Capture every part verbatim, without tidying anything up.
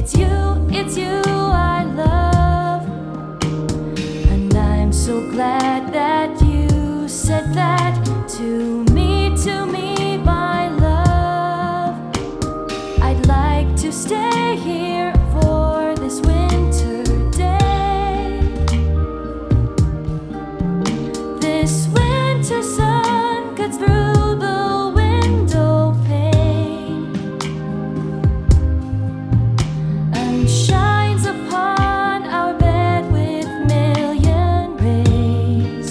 It's you, it's you I love. And I'm so glad that you said that to me, to me, my love. I'd like to stay here for this winter day. This winter sun cuts through the window pane and shines upon our bed with million rays.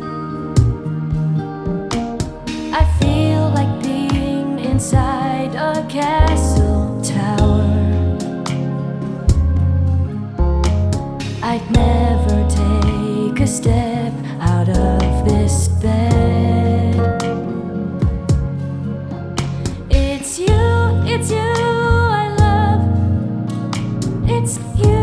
I feel like being inside a castle tower. I'd never take a step out of this bed. It's you, it's you I love. It's you.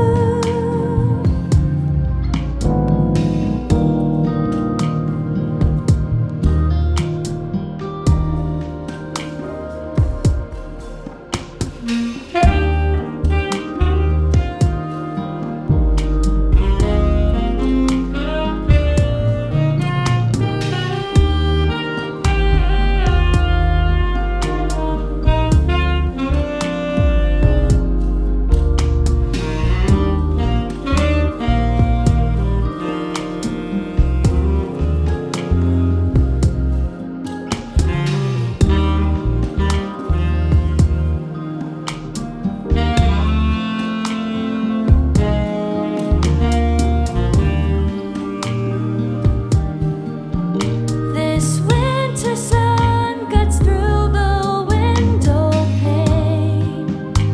This winter sun cuts through the window pane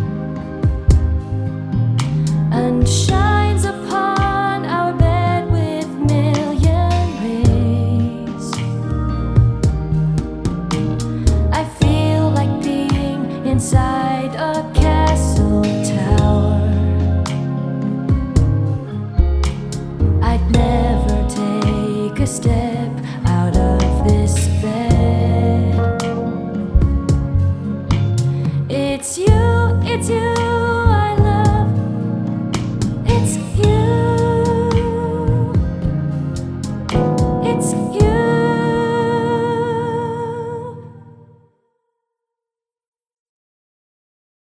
and shines upon our bed with million rays. I feel like being inside a castle tower. I'd never take a step out of this bed. It's you, it's you